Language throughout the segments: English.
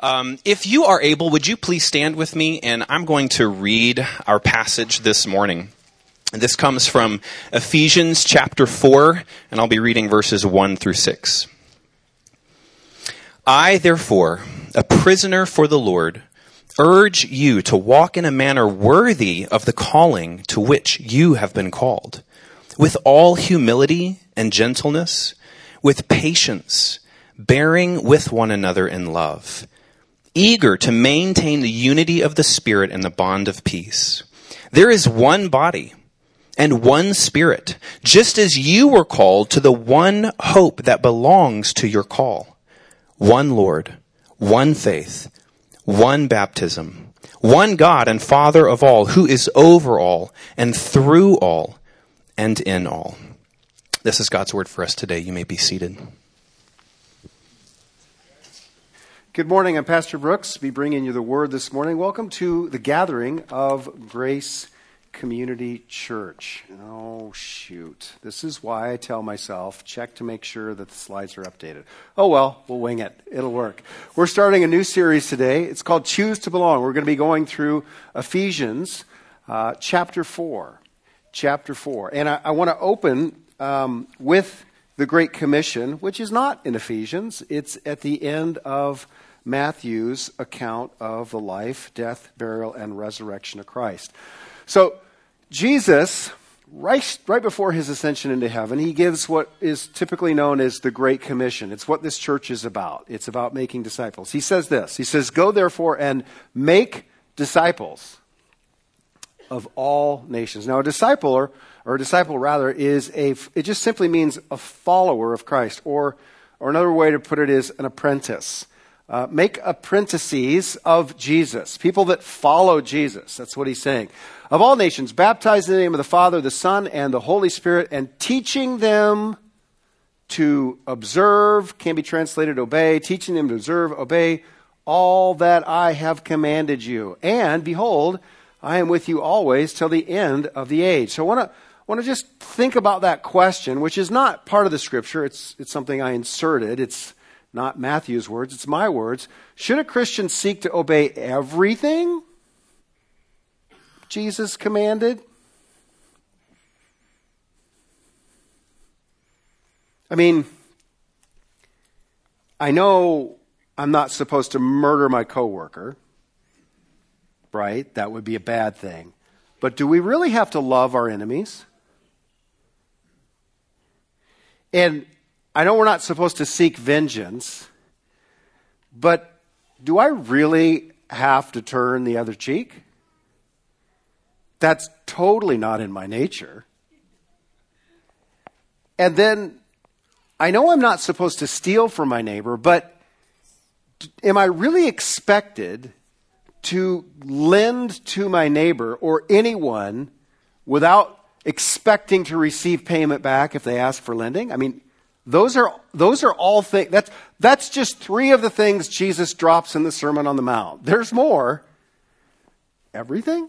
If you are able, would you please stand with me? And I'm going to read our passage this morning. This comes from Ephesians chapter 4, and I'll be reading verses 1 through 6. I, therefore, a prisoner for the Lord, urge you to walk in a manner worthy of the calling to which you have been called, with all humility and gentleness, with patience, bearing with one another in love, eager to maintain the unity of the Spirit in the bond of peace. There is one body and one Spirit, just as you were called to the one hope that belongs to your call. One Lord, one faith, one baptism, one God and Father of all, who is over all and through all and in all. This is God's word for us today. You may be seated. Good morning. I'm Pastor Brooks. Be bringing you the word this morning. Welcome to the gathering of Grace Community Church. Oh, shoot. This is why I tell myself, check to make sure that the slides are updated. Oh, well, we'll wing it. It'll work. We're starting a new series today. It's called Choose to Belong. We're going to be going through Ephesians chapter 4. Chapter 4. And I want to open with the Great Commission, which is not in Ephesians. It's at the end of Matthew's account of the life, death, burial, and resurrection of Christ. So Jesus, right before his ascension into heaven, he gives what is typically known as the Great Commission. It's what this church is about. It's about making disciples. He says this. He says, "Go therefore and make disciples of all nations." Now, a disciple it just simply means a follower of Christ, or another way to put it is an apprentice. Make apprentices of Jesus, people that follow Jesus. That's what he's saying. Of all nations, baptize in the name of the Father, the Son, and the Holy Spirit, and teaching them to observe, can be translated obey, teaching them to obey all that I have commanded you. And behold, I am with you always till the end of the age. So I want to just think about that question, which is not part of the scripture. It's something I inserted. It's not Matthew's words. It's my words. Should a Christian seek to obey everything Jesus commanded? I mean, I know I'm not supposed to murder my coworker, right? That would be a bad thing. But do we really have to love our enemies? And I know we're not supposed to seek vengeance, but do I really have to turn the other cheek? That's totally not in my nature. And then I know I'm not supposed to steal from my neighbor, but am I really expected to lend to my neighbor or anyone without expecting to receive payment back if they ask for lending? I mean, those are all things. That's just three of the things Jesus drops in the Sermon on the Mount. There's more. Everything?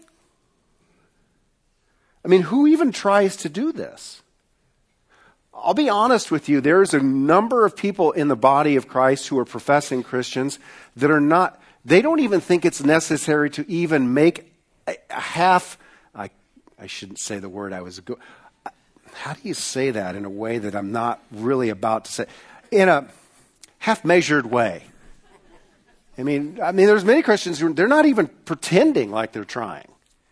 I mean, who even tries to do this? I'll be honest with you. There's a number of people in the body of Christ who are professing Christians that are not. They don't even think it's necessary to even make a half. I shouldn't say the word I was. How do you say that in a way that I'm not really about to say? In a half-measured way. I mean, there's many Christians who they're not even pretending like they're trying.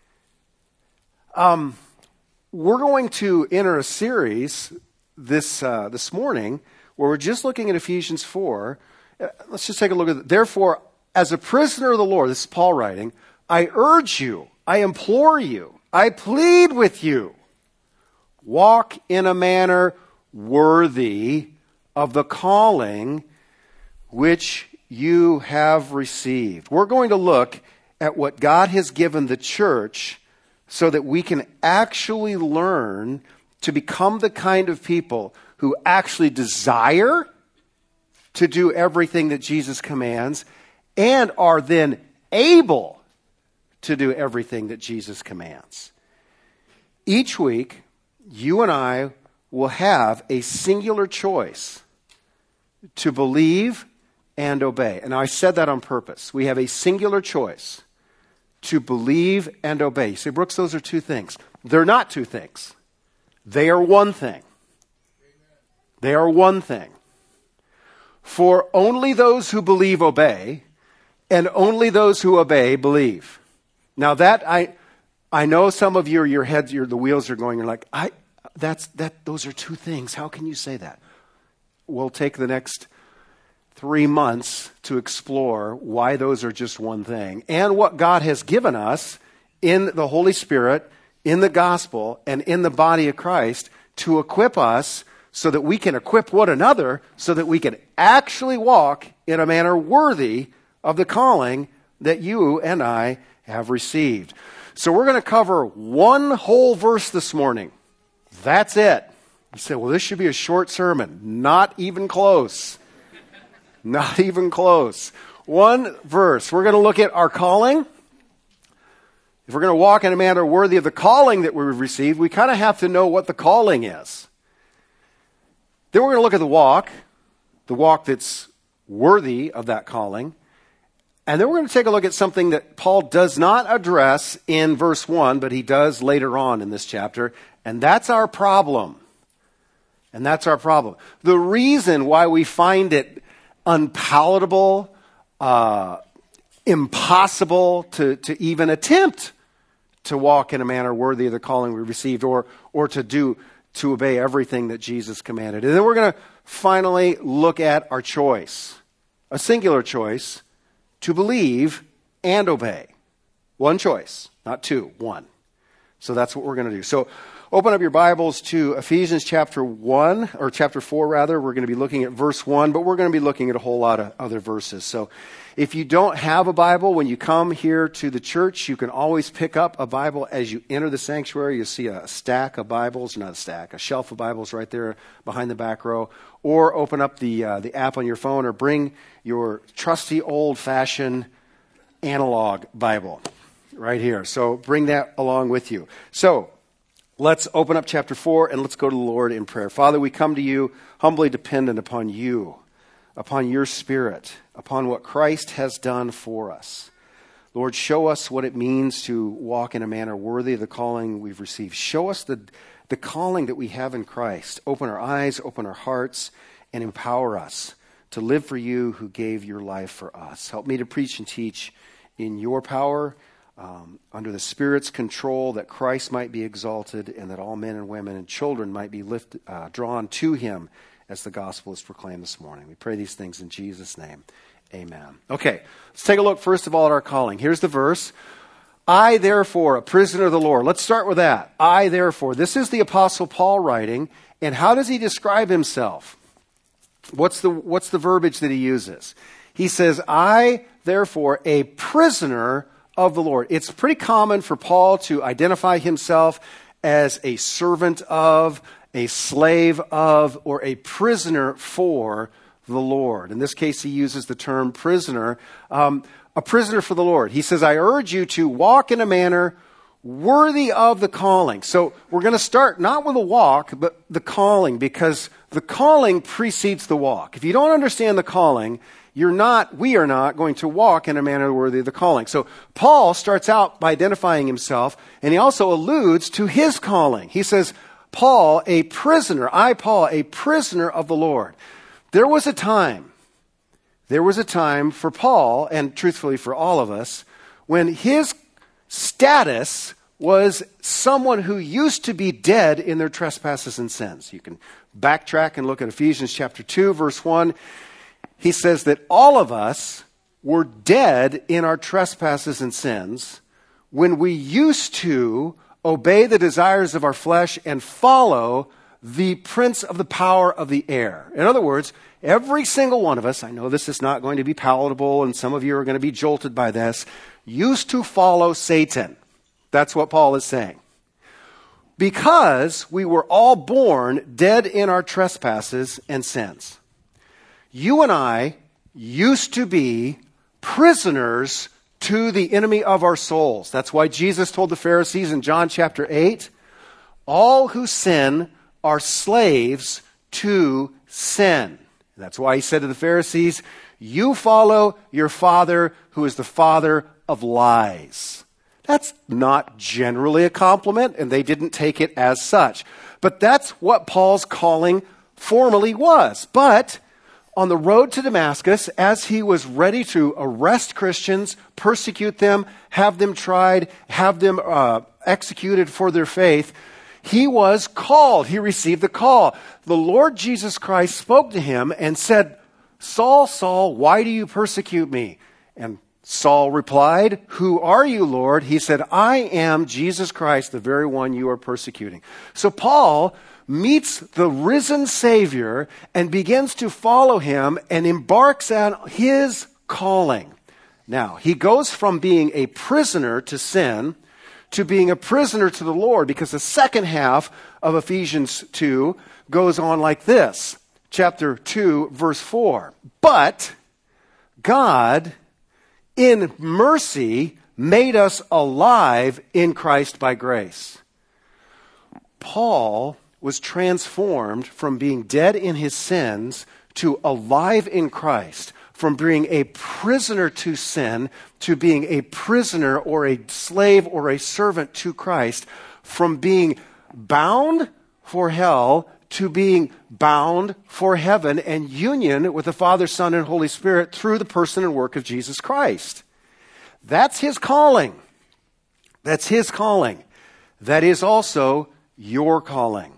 We're going to enter a series this morning where we're just looking at Ephesians 4. Let's just take a look at it. Therefore, as a prisoner of the Lord, this is Paul writing, I urge you, I implore you, I plead with you, walk in a manner worthy of the calling which you have received. We're going to look at what God has given the church so that we can actually learn to become the kind of people who actually desire to do everything that Jesus commands and are then able to do everything that Jesus commands. Each week, you and I will have a singular choice to believe and obey. And I said that on purpose. We have a singular choice to believe and obey. You say, Brooks, those are two things. They're not two things. They are one thing. They are one thing. For only those who believe obey, and only those who obey believe. Now that I know some of you, your heads, the wheels are going. You're like, those are two things. How can you say that? We'll take the next 3 months to explore why those are just one thing and what God has given us in the Holy Spirit, in the gospel, and in the body of Christ to equip us so that we can equip one another so that we can actually walk in a manner worthy of the calling that you and I have received. So we're going to cover one whole verse this morning. That's it. You say, well, this should be a short sermon. Not even close. Not even close. One verse. We're going to look at our calling. If we're going to walk in a manner worthy of the calling that we've received, we kind of have to know what the calling is. Then we're going to look at the walk that's worthy of that calling. And then we're going to take a look at something that Paul does not address in verse 1, but he does later on in this chapter. And that's our problem. And that's our problem. The reason why we find it unpalatable, impossible to even attempt to walk in a manner worthy of the calling we received or to obey everything that Jesus commanded. And then we're going to finally look at our choice, a singular choice, to believe and obey. One choice, not two, one. So that's what we're going to do. So open up your Bibles to Ephesians chapter 1, or chapter 4 rather. We're going to be looking at verse 1, but we're going to be looking at a whole lot of other verses. So if you don't have a Bible, when you come here to the church, you can always pick up a Bible as you enter the sanctuary. You'll see a stack of Bibles, not a stack, a shelf of Bibles right there behind the back row. Or open up the app on your phone, or bring your trusty old-fashioned analog Bible right here. So bring that along with you. So let's open up chapter 4 and let's go to the Lord in prayer. Father, we come to you humbly dependent upon you, upon your Spirit, upon what Christ has done for us. Lord, show us what it means to walk in a manner worthy of the calling we've received. Show us the calling that we have in Christ. Open our eyes, open our hearts, and empower us to live for you who gave your life for us. Help me to preach and teach in your power, under the Spirit's control, that Christ might be exalted and that all men and women and children might be drawn to him as the gospel is proclaimed this morning. We pray these things in Jesus' name. Amen. Okay, let's take a look first of all at our calling. Here's the verse. I, therefore, a prisoner of the Lord. Let's start with that. I, therefore. This is the Apostle Paul writing. And how does he describe himself? What's the verbiage that he uses? He says, I, therefore, a prisoner of the Lord. It's pretty common for Paul to identify himself as a servant of, a slave of, or a prisoner for the Lord. In this case, he uses the term prisoner. A prisoner for the Lord. He says, I urge you to walk in a manner worthy of the calling. So we're going to start not with a walk, but the calling, because the calling precedes the walk. If you don't understand the calling, we are not going to walk in a manner worthy of the calling. So Paul starts out by identifying himself, and he also alludes to his calling. He says, Paul, a prisoner, I, Paul, a prisoner of the Lord. There was a time for Paul, and truthfully for all of us, when his status was someone who used to be dead in their trespasses and sins. You can backtrack and look at Ephesians chapter 2, verse 1. He says that all of us were dead in our trespasses and sins when we used to obey the desires of our flesh and follow the prince of the power of the air. In other words, every single one of us, I know this is not going to be palatable and some of you are going to be jolted by this, used to follow Satan. That's what Paul is saying. Because we were all born dead in our trespasses and sins. You and I used to be prisoners to the enemy of our souls. That's why Jesus told the Pharisees in John chapter 8, all who sin are slaves to sin. That's why he said to the Pharisees, You follow your father, who is the father of lies. That's not generally a compliment, and they didn't take it as such. But that's what Paul's calling formally was. But on the road to Damascus, as he was ready to arrest Christians, persecute them, have them tried, have them executed for their faith, he was called. He received the call. The Lord Jesus Christ spoke to him and said, Saul, Saul, why do you persecute me? And Saul replied, Who are you, Lord? He said, I am Jesus Christ, the very one you are persecuting. So Paul meets the risen Savior and begins to follow him and embarks on his calling. Now, he goes from being a prisoner to sin to being a prisoner to the Lord, because the second half of Ephesians 2 goes on like this. Chapter 2, verse 4. But God, in mercy, made us alive in Christ by grace. Paul was transformed from being dead in his sins to alive in Christ, from being a prisoner to sin to being a prisoner or a slave or a servant to Christ, from being bound for hell to being bound for heaven and union with the Father, Son, and Holy Spirit through the person and work of Jesus Christ. That's his calling. That's his calling. That is also your calling.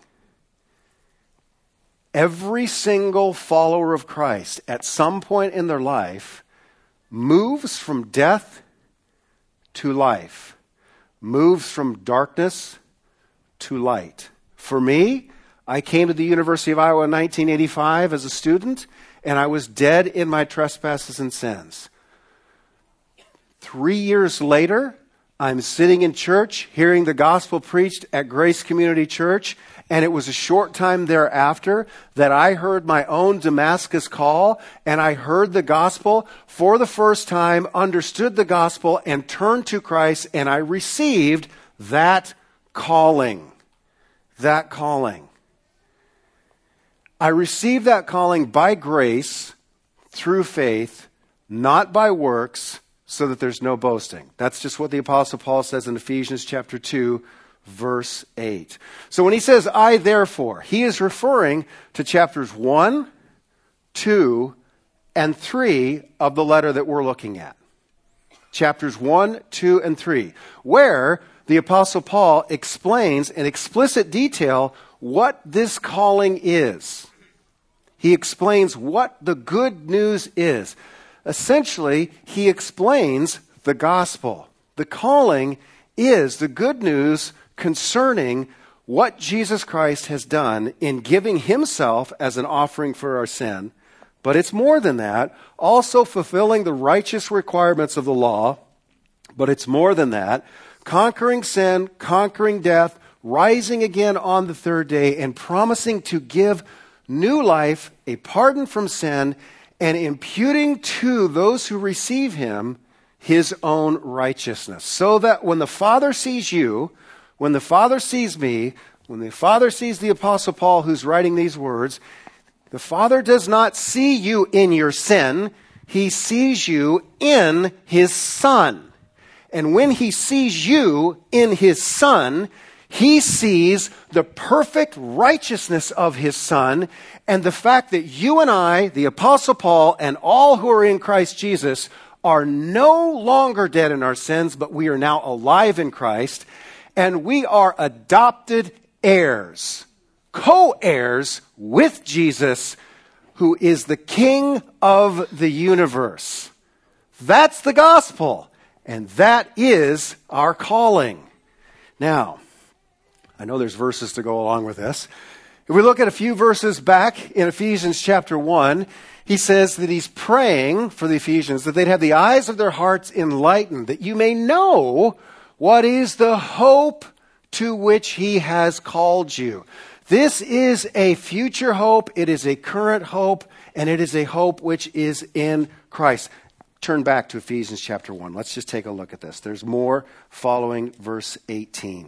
Every single follower of Christ at some point in their life moves from death to life, moves from darkness to light. For me, I came to the University of Iowa in 1985 as a student, and I was dead in my trespasses and sins. 3 years later, I'm sitting in church, hearing the gospel preached at Grace Community Church, and it was a short time thereafter that I heard my own Damascus call, and I heard the gospel for the first time, understood the gospel, and turned to Christ, and I received that calling. That calling. I received that calling by grace, through faith, not by works, so that there's no boasting. That's just what the Apostle Paul says in Ephesians chapter 2, verse 8. So when he says, I therefore, he is referring to chapters 1, 2, and 3 of the letter that we're looking at. Chapters 1, 2, and 3, where the Apostle Paul explains in explicit detail what this calling is. He explains what the good news is. Essentially, he explains the gospel. The calling is the good news concerning what Jesus Christ has done in giving himself as an offering for our sin. But it's more than that, also fulfilling the righteous requirements of the law. But it's more than that, conquering sin, conquering death, rising again on the third day, and promising to give new life, a pardon from sin, and imputing to those who receive him his own righteousness. So that when the Father sees you, when the Father sees me, when the Father sees the Apostle Paul who's writing these words, the Father does not see you in your sin. He sees you in his Son. And when he sees you in his Son, he sees the perfect righteousness of his Son, and the fact that you and I, the Apostle Paul, and all who are in Christ Jesus are no longer dead in our sins, but we are now alive in Christ, and we are adopted heirs, co-heirs with Jesus, who is the King of the universe. That's the gospel, and that is our calling. Now, I know there's verses to go along with this. If we look at a few verses back in Ephesians chapter 1, he says that he's praying for the Ephesians that they'd have the eyes of their hearts enlightened, that you may know what is the hope to which he has called you. This is a future hope, it is a current hope, and it is a hope which is in Christ. Turn back to Ephesians chapter 1. Let's just take a look at this. There's more following verse 18.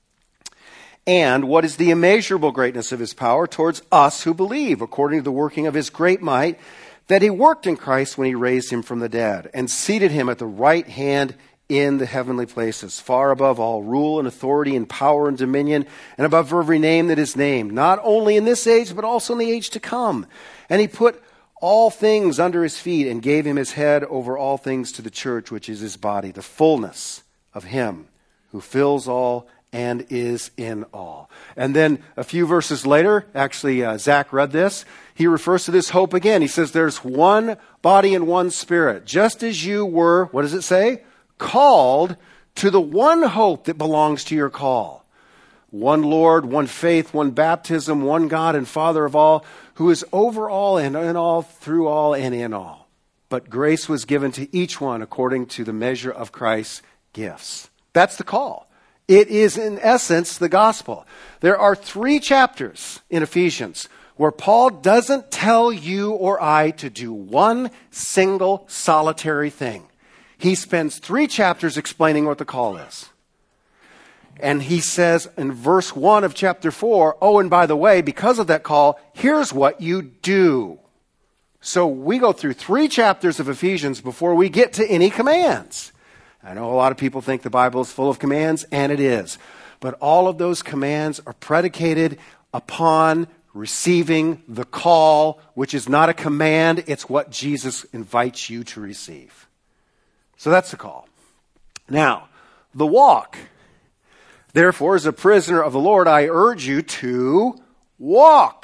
And what is the immeasurable greatness of his power towards us who believe, according to the working of his great might that he worked in Christ when he raised him from the dead and seated him at the right hand in the heavenly places, far above all rule and authority and power and dominion, and above every name that is named, not only in this age, but also in the age to come. And he put all things under his feet and gave him his head over all things to the church, which is his body, the fullness of him who fills all and is in all. And then a few verses later, actually Zach read this, he refers to this hope again. He says there's one body and one spirit, just as you were, what does it say? Called to the one hope that belongs to your call. One Lord, one faith, one baptism, one God and Father of all, who is over all and in all, through all and in all. But grace was given to each one according to the measure of Christ's gifts. That's the call. It is in essence the gospel. There are 3 chapters in Ephesians where Paul doesn't tell you or I to do one single solitary thing. He spends 3 chapters explaining what the call is. And he says in verse 1 of chapter 4, oh, and by the way, because of that call, here's what you do. So we go through 3 chapters of Ephesians before we get to any commands. I know a lot of people think the Bible is full of commands, and it is. But all of those commands are predicated upon receiving the call, which is not a command, it's what Jesus invites you to receive. So that's the call. Now, the walk. Therefore, as a prisoner of the Lord, I urge you to walk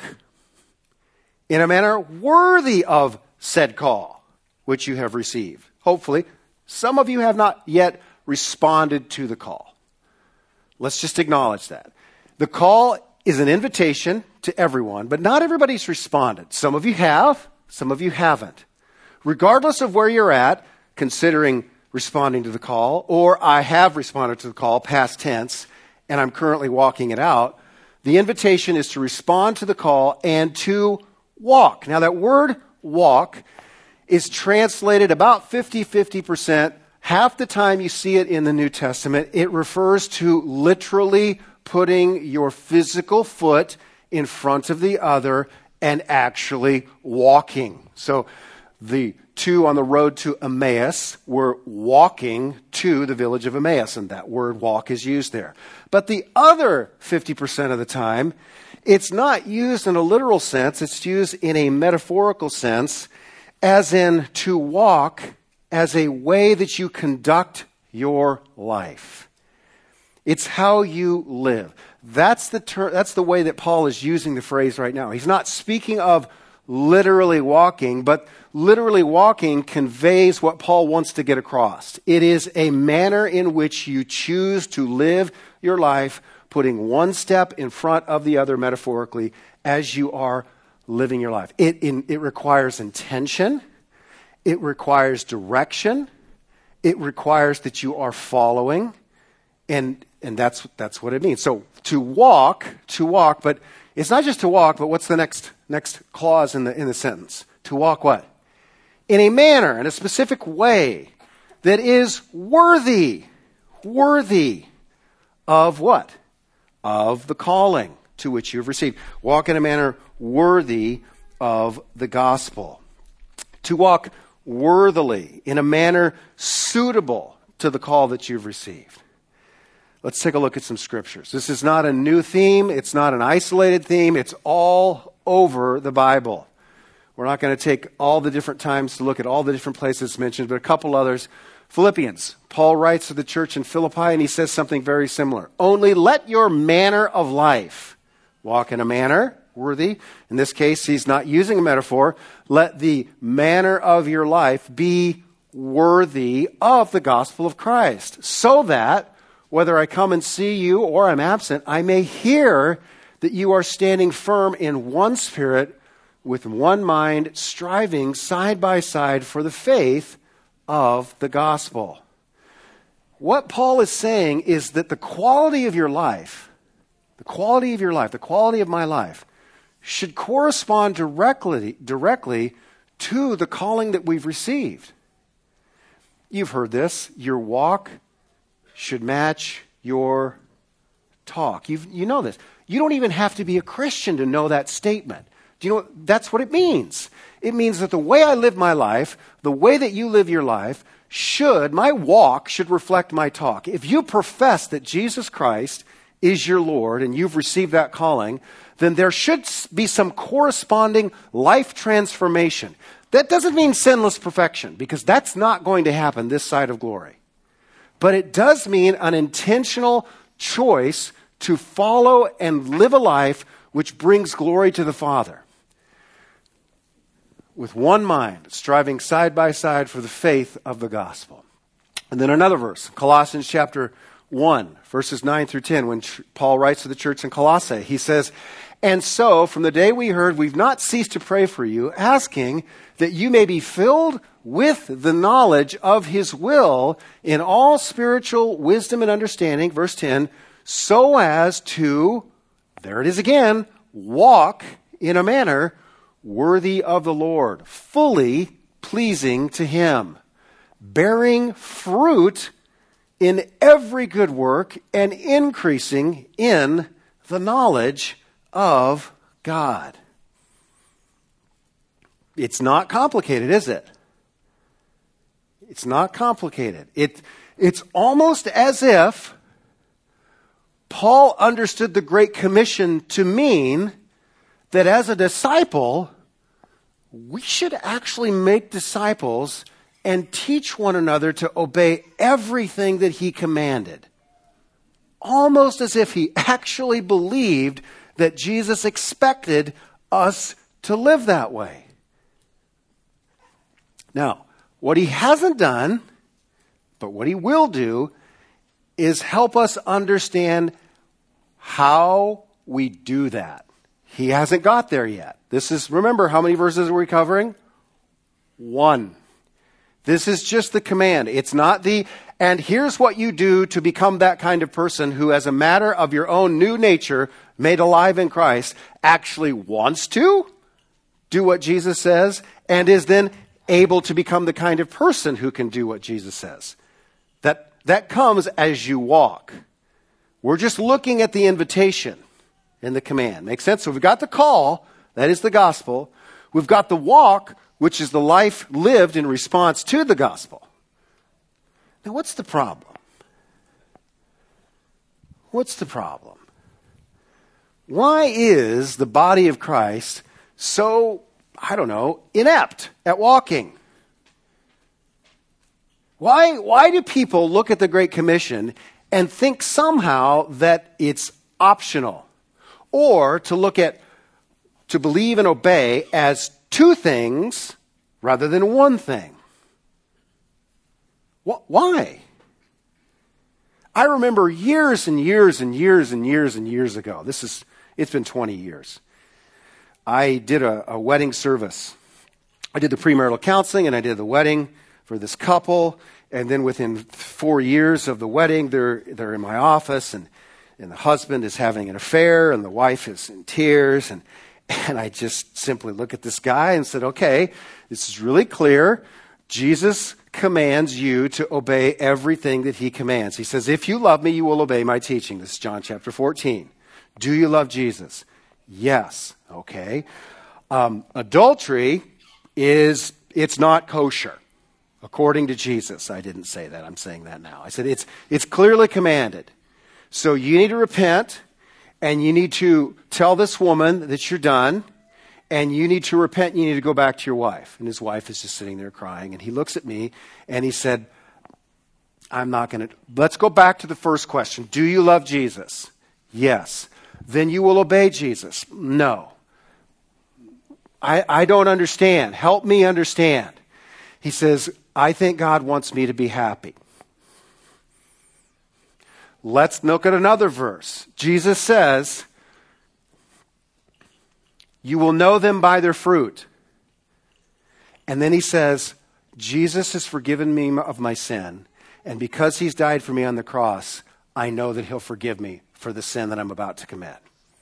in a manner worthy of said call, which you have received. Hopefully, some of you have not yet responded to the call. Let's just acknowledge that. The call is an invitation to everyone, but not everybody's responded. Some of you have, some of you haven't. Regardless of where you're at, considering responding to the call, or I have responded to the call, past tense, and I'm currently walking it out, the invitation is to respond to the call and to walk. Now that word walk is translated about 50%. Half the time you see it in the New Testament, it refers to literally putting your physical foot in front of the other and actually walking. So the 2 on the road to Emmaus were walking to the village of Emmaus, and that word walk is used there. But the other 50% of the time, it's not used in a literal sense, it's used in a metaphorical sense, as in to walk as a way that you conduct your life. It's how you live. That's the way that Paul is using the phrase right now. He's not speaking of literally walking, but literally walking conveys what Paul wants to get across. It is a manner in which you choose to live your life, putting one step in front of the other metaphorically as you are living your life. It requires intention. It requires direction. It requires that you are following. And that's what it means. So to walk, but it's not just to walk, but what's the next clause in the sentence? To walk what? In a manner, in a specific way that is worthy of what? Of the calling to which you have received. Walk in a manner worthy of the gospel. To walk worthily, in a manner suitable to the call that you've received. Let's take a look at some scriptures. This is not a new theme. It's not an isolated theme. It's all over the Bible. We're not going to take all the different times to look at all the different places mentioned, but a couple others. Philippians. Paul writes to the church in Philippi, and he says something very similar. Only let your manner of life walk in a manner worthy. In this case, he's not using a metaphor. Let the manner of your life be worthy of the gospel of Christ, so that whether I come and see you or I'm absent, I may hear that you are standing firm in one spirit, with one mind, striving side by side for the faith of the gospel. What Paul is saying is that the quality of your life, the quality of my life, should correspond directly to the calling that we've received. You've heard this. Your walk should match your talk. You know this. You don't even have to be a Christian to know that statement. Do you know that's what it means? It means that the way I live my life, the way that you live your life, my walk should reflect my talk. If you profess that Jesus Christ is your Lord and you've received that calling, then there should be some corresponding life transformation. That doesn't mean sinless perfection, because that's not going to happen this side of glory. But it does mean an intentional choice to follow and live a life which brings glory to the Father. With one mind, striving side by side for the faith of the gospel. And then another verse, Colossians chapter 1, verses 9 through 10, when Paul writes to the church in Colossae, he says, "And so, from the day we heard, we've not ceased to pray for you, asking that you may be filled with the knowledge of his will in all spiritual wisdom and understanding," verse 10, "so as to," there it is again, "walk in a manner worthy of the Lord, fully pleasing to him, bearing fruit in every good work and increasing in the knowledge of God." It's not complicated, is it? It's not complicated. It's almost as if Paul understood the Great Commission to mean that as a disciple, we should actually make disciples and teach one another to obey everything that he commanded. Almost as if he actually believed that Jesus expected us to live that way. Now, what he hasn't done, but what he will do, is help us understand how we do that. He hasn't got there yet. Remember, how many verses are we covering? 1. This is just the command. It's not and here's what you do to become that kind of person who, as a matter of your own new nature, made alive in Christ, actually wants to do what Jesus says and is then able to become the kind of person who can do what Jesus says. That comes as you walk. We're just looking at the invitation and the command. Make sense? So we've got the call, that is the gospel. We've got the walk, which is the life lived in response to the gospel. Now, what's the problem? What's the problem? Why is the body of Christ so, inept at walking? Why do people look at the Great Commission and think somehow that it's optional? Or to believe and obey as two things rather than one thing? Why? I remember years and years and years and years and years ago, it's been 20 years, I did a wedding service. I did the premarital counseling and I did the wedding for this couple, and then within 4 years of the wedding, they're in my office, and the husband is having an affair, and the wife is in tears, and I just simply look at this guy and said, okay, this is really clear. Jesus commands you to obey everything that he commands. He says, if you love me, you will obey my teaching. This is John chapter 14. Do you love Jesus? Yes. Okay. Adultery it's not kosher. According to Jesus. I didn't say that. I'm saying that now. I said it's clearly commanded. So you need to repent, and you need to tell this woman that you're done, and you need to repent, and you need to go back to your wife. And his wife is just sitting there crying, and he looks at me, and he said, let's go back to the first question. Do you love Jesus? Yes. Then you will obey Jesus. No. I don't understand. Help me understand. He says, I think God wants me to be happy. Let's look at another verse. Jesus says, you will know them by their fruit. And then he says, Jesus has forgiven me of my sin. And because he's died for me on the cross, I know that he'll forgive me for the sin that I'm about to commit.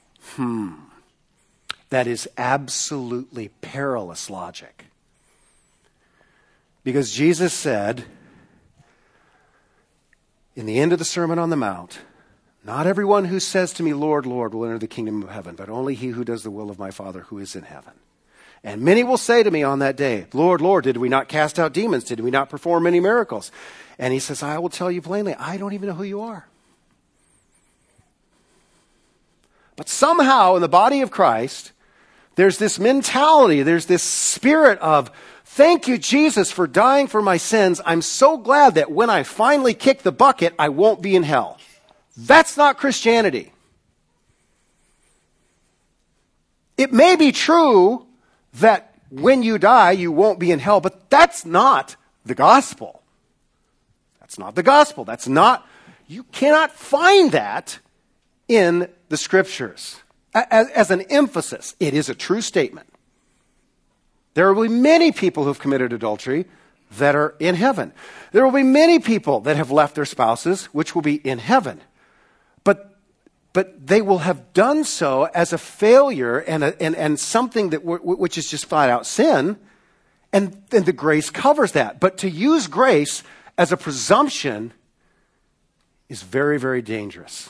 That is absolutely perilous logic. Because Jesus said, in the end of the Sermon on the Mount, Not everyone who says to me, Lord, Lord, will enter the kingdom of heaven, but only he who does the will of my Father who is in heaven. And many will say to me on that day, Lord, Lord, did we not cast out demons? Did we not perform many miracles? And he says, I will tell you plainly, I don't even know who you are. But somehow in the body of Christ, there's this mentality, there's this spirit of, thank you, Jesus, for dying for my sins. I'm so glad that when I finally kick the bucket, I won't be in hell. That's not Christianity. It may be true that when you die, you won't be in hell, but that's not the gospel. That's not the gospel. You cannot find that in the scriptures. As an emphasis, it is a true statement. There will be many people who have committed adultery that are in heaven. There will be many people that have left their spouses, which will be in heaven. But they will have done so as a failure and something which is just flat out sin, and the grace covers that. But to use grace as a presumption is very, very dangerous.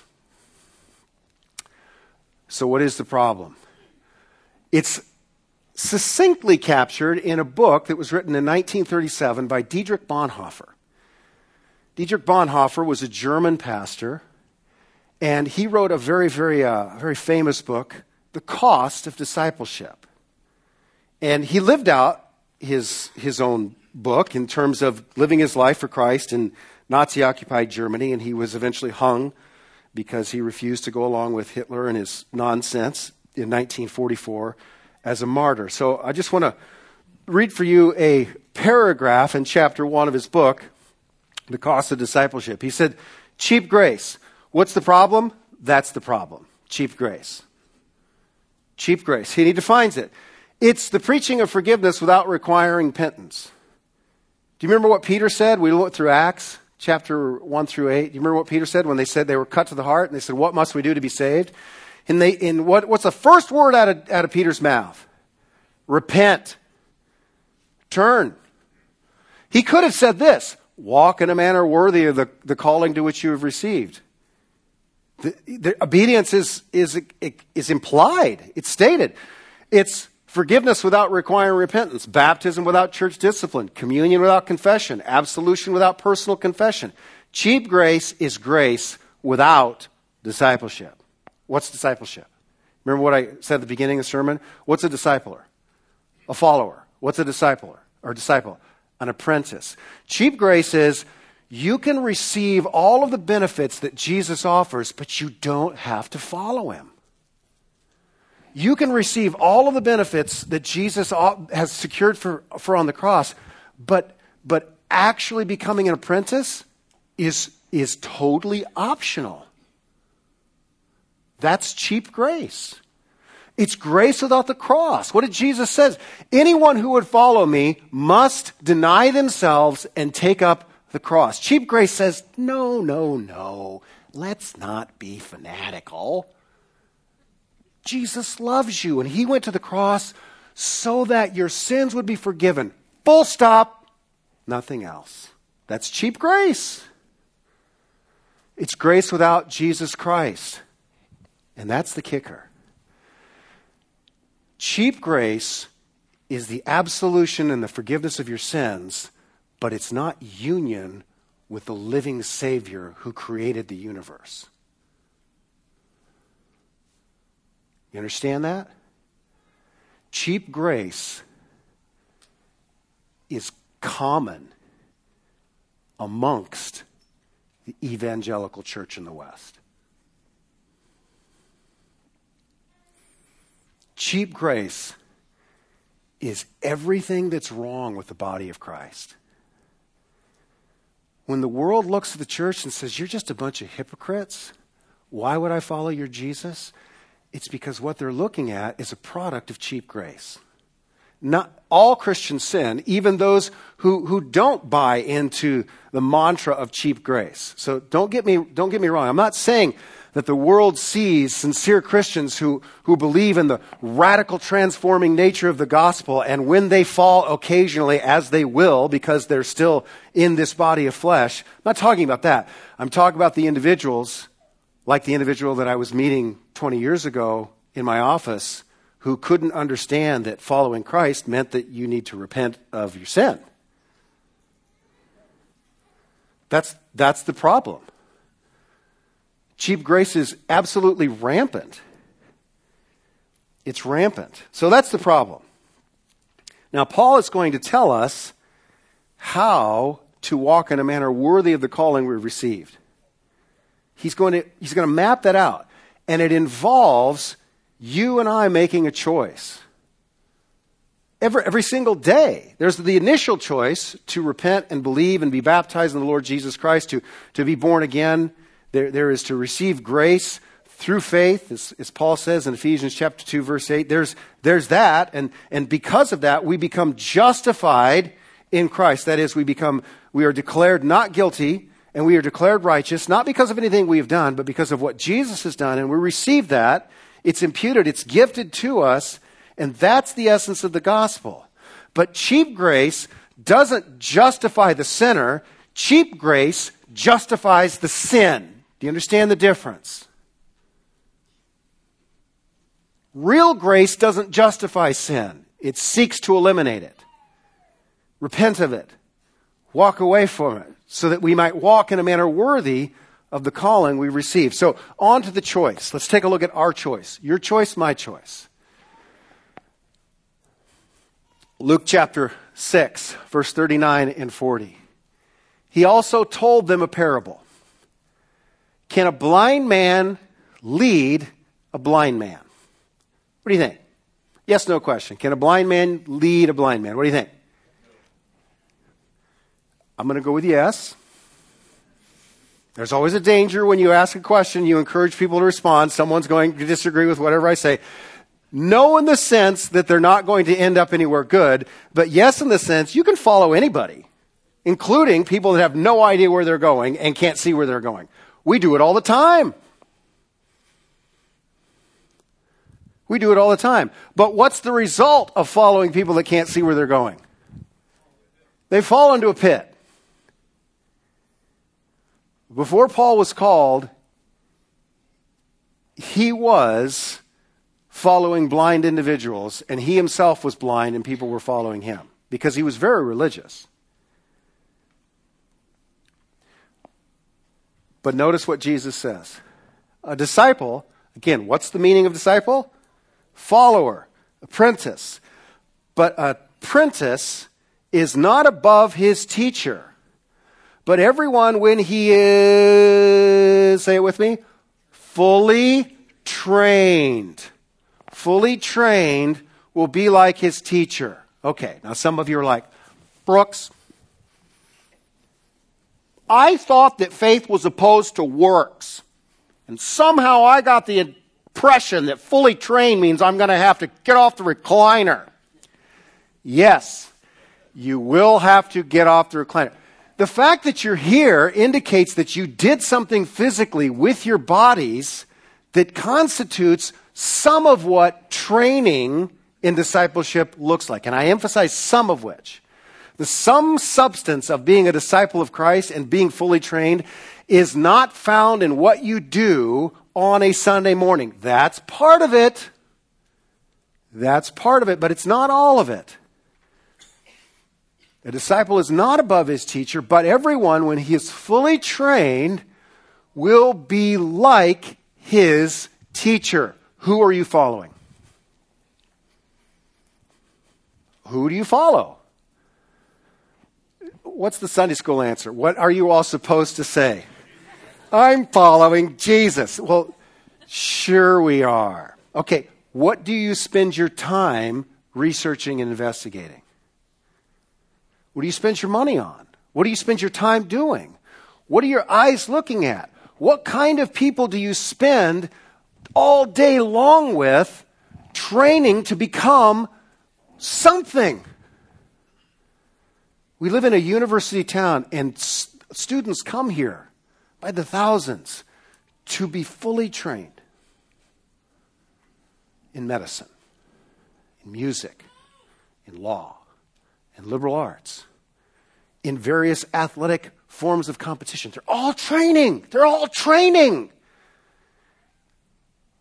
So what is the problem? It's succinctly captured in a book that was written in 1937 by Dietrich Bonhoeffer. Dietrich Bonhoeffer was a German pastor, and he wrote a very, very famous book, The Cost of Discipleship. And he lived out his own book in terms of living his life for Christ in Nazi-occupied Germany, and he was eventually hung because he refused to go along with Hitler and his nonsense in 1944 as a martyr. So I just want to read for you a paragraph in chapter 1 of his book, The Cost of Discipleship. He said, cheap grace. What's the problem? That's the problem. Cheap grace. Cheap grace. He defines it. It's the preaching of forgiveness without requiring repentance. Do you remember what Peter said? We went through Acts chapter 1 through 8. Do you remember what Peter said when they said they were cut to the heart? And they said, what must we do to be saved? And what's the first word out of Peter's mouth? Repent. Turn. He could have said this, walk in a manner worthy of the calling to which you have received. The obedience is implied. It's stated. It's forgiveness without requiring repentance, baptism without church discipline, communion without confession, absolution without personal confession. Cheap grace is grace without discipleship. What's discipleship? Remember what I said at the beginning of the sermon? What's a discipler? A follower. What's a discipler or disciple? An apprentice. Cheap grace is you can receive all of the benefits that Jesus offers, but you don't have to follow him. You can receive all of the benefits that Jesus has secured for on the cross, but actually becoming an apprentice is totally optional. That's cheap grace. It's grace without the cross. What did Jesus say? Anyone who would follow me must deny themselves and take up the cross. Cheap grace says, no. Let's not be fanatical. Jesus loves you, and he went to the cross so that your sins would be forgiven. Full stop. Nothing else. That's cheap grace. It's grace without Jesus Christ. And that's the kicker. Cheap grace is the absolution and the forgiveness of your sins, but it's not union with the living Savior who created the universe. You understand that? Cheap grace is common amongst the evangelical church in the West. Cheap grace is everything that's wrong with the body of Christ. When the world looks at the church and says, you're just a bunch of hypocrites, why would I follow your Jesus? It's because what they're looking at is a product of cheap grace. Not all Christians sin, even those who don't buy into the mantra of cheap grace. So don't get me wrong. I'm not saying that the world sees sincere Christians who believe in the radical transforming nature of the gospel, and when they fall occasionally, as they will, because they're still in this body of flesh. I'm not talking about that. I'm talking about the individuals like the individual that I was meeting 20 years ago in my office who couldn't understand that following Christ meant that you need to repent of your sin. That's the problem. Cheap grace is absolutely rampant. It's rampant. So that's the problem. Now, Paul is going to tell us how to walk in a manner worthy of the calling we've received. He's going to map that out. And it involves you and I making a choice. Every single day. There's the initial choice to repent and believe and be baptized in the Lord Jesus Christ, to be born again. There is to receive grace through faith, as Paul says in Ephesians chapter 2, verse 8. There's that, and because of that, we become justified in Christ. That is, we are declared not guilty, and we are declared righteous, not because of anything we have done, but because of what Jesus has done, and we receive that. It's imputed, it's gifted to us, and that's the essence of the gospel. But cheap grace doesn't justify the sinner. Cheap grace justifies the sin. Do you understand the difference? Real grace doesn't justify sin. It seeks to eliminate it. Repent of it. Walk away from it so that we might walk in a manner worthy of the calling we receive. So on to the choice. Let's take a look at our choice. Your choice, my choice. Luke chapter 6, verse 39 and 40. He also told them a parable. Can a blind man lead a blind man? What do you think? Yes, no question. Can a blind man lead a blind man? What do you think? I'm going to go with yes. There's always a danger when you ask a question, you encourage people to respond. Someone's going to disagree with whatever I say. No in the sense that they're not going to end up anywhere good, but yes in the sense you can follow anybody, including people that have no idea where they're going and can't see where they're going. We do it all the time. We do it all the time. But what's the result of following people that can't see where they're going? They fall into a pit. Before Paul was called, he was following blind individuals, and he himself was blind and people were following him because he was very religious. But notice what Jesus says. A disciple, again, what's the meaning of disciple? Follower, apprentice. But an apprentice is not above his teacher. But everyone, when he is, say it with me, fully trained, will be like his teacher. Okay, now some of you are like, Brooks, I thought that faith was opposed to works. And somehow I got the impression that fully trained means I'm going to have to get off the recliner. Yes, you will have to get off the recliner. The fact that you're here indicates that you did something physically with your bodies that constitutes some of what training in discipleship looks like. And I emphasize some of which. The some substance of being a disciple of Christ and being fully trained is not found in what you do on a Sunday morning. That's part of it. But it's not all of it. A disciple is not above his teacher, but everyone, when he is fully trained, will be like his teacher. Who are you following? Who do you follow? What's the Sunday school answer? What are you all supposed to say? I'm following Jesus. Well, sure we are. Okay, what do you spend your time researching and investigating? What do you spend your money on? What do you spend your time doing? What are your eyes looking at? What kind of people do you spend all day long with training to become something? We live in a university town, and students come here by the thousands to be fully trained in medicine, in music, in law, in liberal arts, in various athletic forms of competition. They're all training.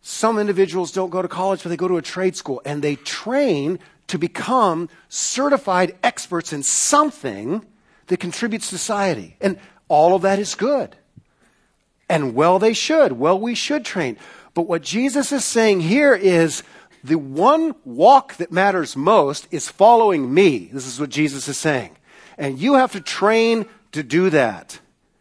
Some individuals don't go to college, but they go to a trade school, and they train to become certified experts in something that contributes to society. And all of that is good. And well, they should. Well, we should train. But what Jesus is saying here is the one walk that matters most is following me. This is what Jesus is saying. And you have to train to do that.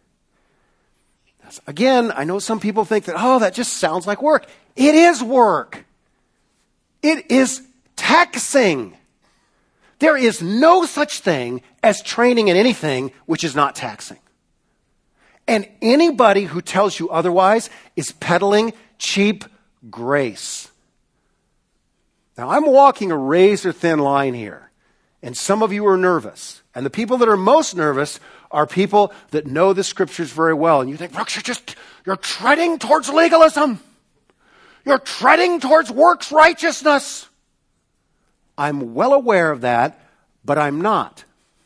Again, I know some people think that, oh, that just sounds like work. It is work. It is taxing. There is no such thing as training in anything which is not taxing. And anybody who tells you otherwise is peddling cheap grace. Now, I'm walking a razor-thin line here, and some of you are nervous. And the people that are most nervous are people that know the Scriptures very well. And you think, Brooks, you're treading towards legalism. You're treading towards works righteousness. I'm well aware of that, but I'm not.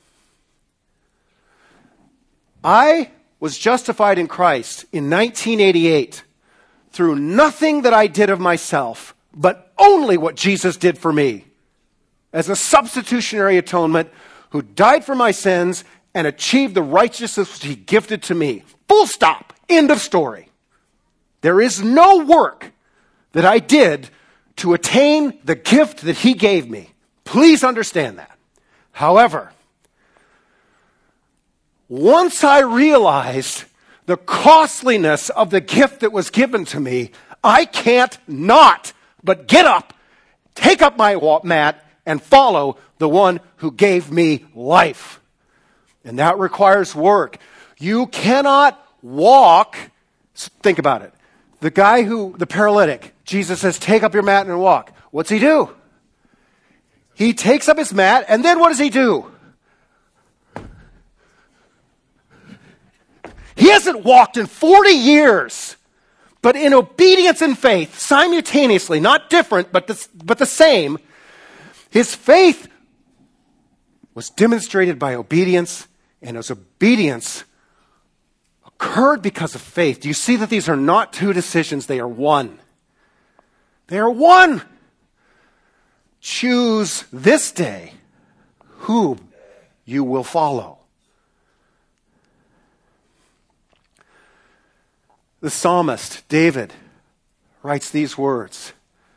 I was justified in Christ in 1988 through nothing that I did of myself, but only what Jesus did for me as a substitutionary atonement who died for my sins and achieved the righteousness which he gifted to me. Full stop. End of story. There is no work that I did to attain the gift that he gave me. Please understand that. However, once I realized the costliness of the gift that was given to me, I can't not but get up, take up my mat, and follow the one who gave me life. And that requires work. You cannot walk. Think about it. The paralytic, Jesus says, take up your mat and walk. What's he do? He takes up his mat, and then what does he do? He hasn't walked in 40 years, but in obedience and faith, simultaneously, not different, but the same, his faith was demonstrated by obedience, and his obedience occurred because of faith. Do you see that these are not two decisions? They are one. They are one. Choose this day whom you will follow. The psalmist, David, writes these words.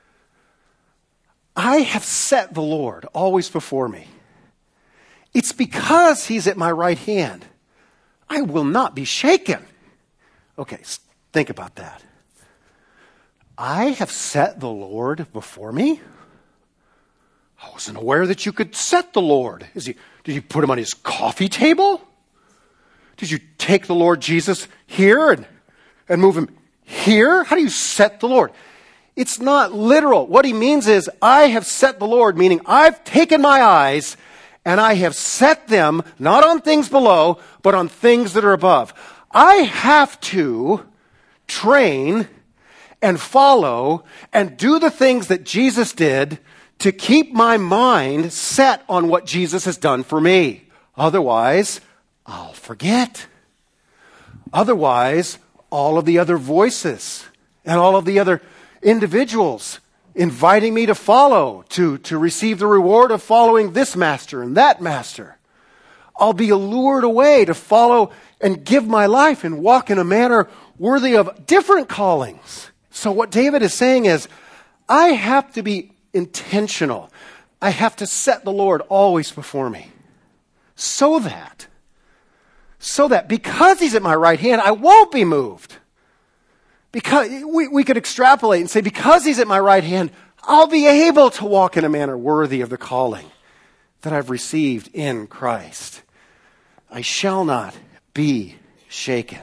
I have set the Lord always before me. It's because he's at my right hand. I will not be shaken. Okay, think about that. I have set the Lord before me? I wasn't aware that you could set the Lord. Did you put him on his coffee table? Did you take the Lord Jesus here and move him here? How do you set the Lord? It's not literal. What he means is, I have set the Lord, meaning I've taken my eyes and I have set them not on things below, but on things that are above. I have to train and follow and do the things that Jesus did to keep my mind set on what Jesus has done for me. Otherwise, I'll forget. Otherwise, all of the other voices and all of the other individuals inviting me to follow, to receive the reward of following this master and that master, I'll be allured away to follow and give my life and walk in a manner worthy of different callings. So what David is saying is, I have to be intentional. I have to set the Lord always before me. So that because he's at my right hand, I won't be moved. Because we could extrapolate and say, because he's at my right hand, I'll be able to walk in a manner worthy of the calling that I've received in Christ. I shall not be shaken.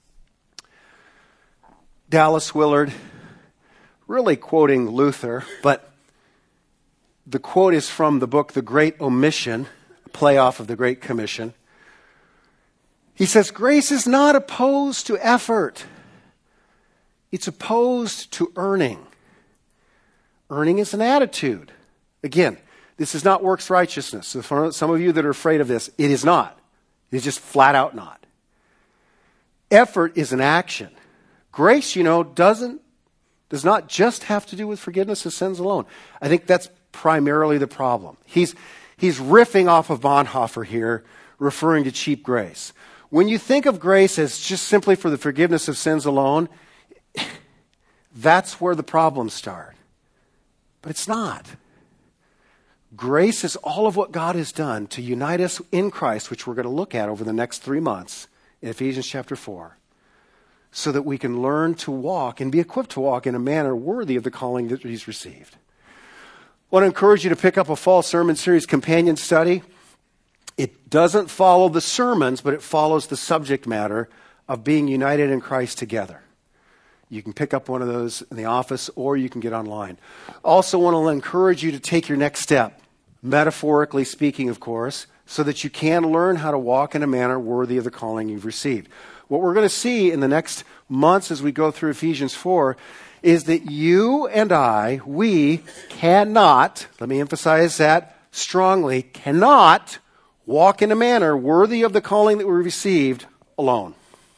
Dallas Willard, really quoting Luther, but the quote is from the book The Great Omission, a play off of The Great Commission. He says, grace is not opposed to effort. It's opposed to earning. Earning is an attitude. Again, this is not works righteousness. So for some of you that are afraid of this, it is not. It's just flat out not. Effort is an action. Grace, doesn't does not just have to do with forgiveness of sins alone. I think that's primarily the problem. He's riffing off of Bonhoeffer here, referring to cheap grace. When you think of grace as just simply for the forgiveness of sins alone, that's where the problems start. But it's not. Grace is all of what God has done to unite us in Christ, which we're going to look at over the next 3 months in Ephesians chapter 4, so that we can learn to walk and be equipped to walk in a manner worthy of the calling that He's received. I want to encourage you to pick up a fall sermon series companion study. It doesn't follow the sermons, but it follows the subject matter of being united in Christ together. You can pick up one of those in the office, or you can get online. Also want to encourage you to take your next step, metaphorically speaking, of course, so that you can learn how to walk in a manner worthy of the calling you've received. What we're going to see in the next months as we go through Ephesians 4 is that you and I, we cannot, let me emphasize that strongly, cannot walk in a manner worthy of the calling that we received alone.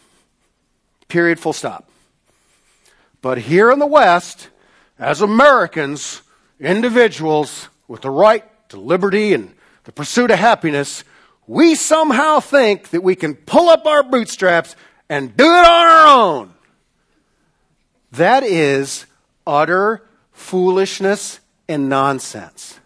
Period, full stop. But here in the West, as Americans, individuals with the right to liberty and the pursuit of happiness, we somehow think that we can pull up our bootstraps and do it on our own. That is utter foolishness and nonsense.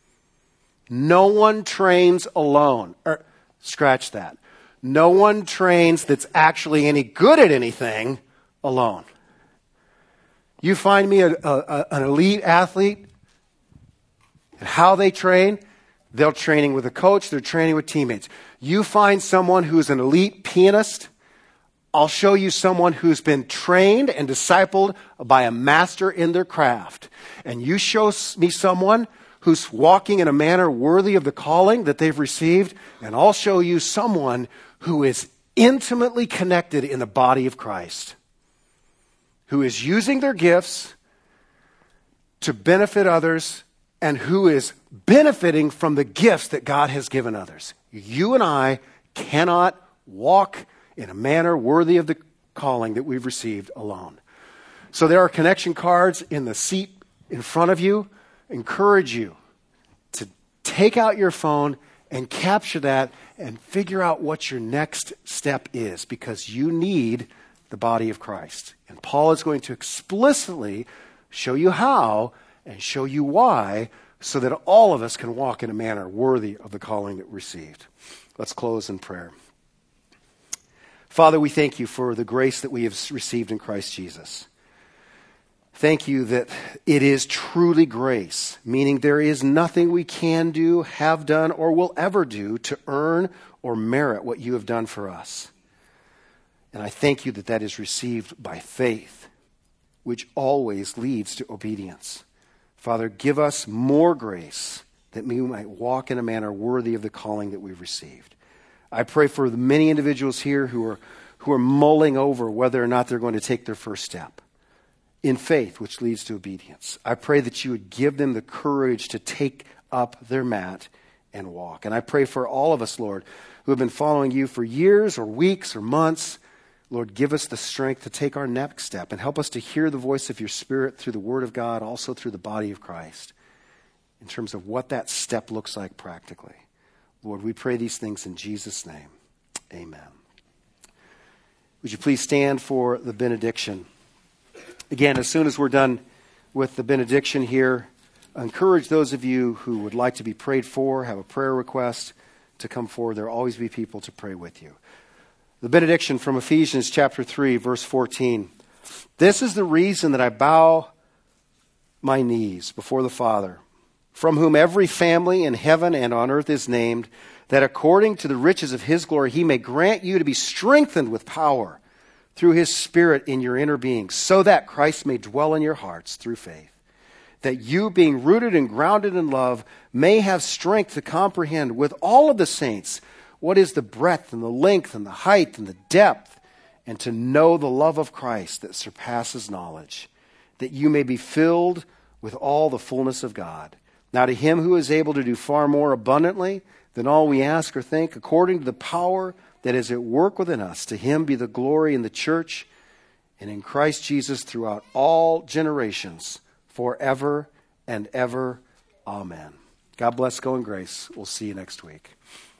No one trains alone. Scratch that. No one trains that's actually any good at anything alone. You find me an elite athlete, and how they train, they're training with a coach, they're training with teammates. You find someone who's an elite pianist, I'll show you someone who's been trained and discipled by a master in their craft. And you show me someone who's walking in a manner worthy of the calling that they've received, and I'll show you someone who is intimately connected in the body of Christ, who is using their gifts to benefit others, and who is benefiting from the gifts that God has given others. You and I cannot walk in a manner worthy of the calling that we've received alone. So there are connection cards in the seat in front of you. Encourage you to take out your phone and capture that and figure out what your next step is, because you need the body of Christ. And Paul is going to explicitly show you how and show you why, so that all of us can walk in a manner worthy of the calling that we received. Let's close in prayer. Father, we thank you for the grace that we have received in Christ Jesus. Thank you that it is truly grace, meaning there is nothing we can do, have done, or will ever do to earn or merit what you have done for us. And I thank you that that is received by faith, which always leads to obedience. Father, give us more grace that we might walk in a manner worthy of the calling that we've received. I pray for the many individuals here who are mulling over whether or not they're going to take their first step in faith, which leads to obedience. I pray that you would give them the courage to take up their mat and walk. And I pray for all of us, Lord, who have been following you for years or weeks or months. Lord, give us the strength to take our next step and help us to hear the voice of your Spirit through the Word of God, also through the body of Christ, in terms of what that step looks like practically. Lord, we pray these things in Jesus' name. Amen. Would you please stand for the benediction? Again, as soon as we're done with the benediction here, I encourage those of you who would like to be prayed for, have a prayer request, to come forward. There will always be people to pray with you. The benediction from Ephesians chapter 3, verse 14. This is the reason that I bow my knees before the Father, from whom every family in heaven and on earth is named, that according to the riches of his glory he may grant you to be strengthened with power through his Spirit in your inner being, so that Christ may dwell in your hearts through faith, that you, being rooted and grounded in love, may have strength to comprehend with all of the saints what is the breadth and the length and the height and the depth, and to know the love of Christ that surpasses knowledge, that you may be filled with all the fullness of God. Now to him who is able to do far more abundantly than all we ask or think, according to the power that is at work within us, to him be the glory in the church and in Christ Jesus throughout all generations, forever and ever. Amen. God bless. Go in grace. We'll see you next week.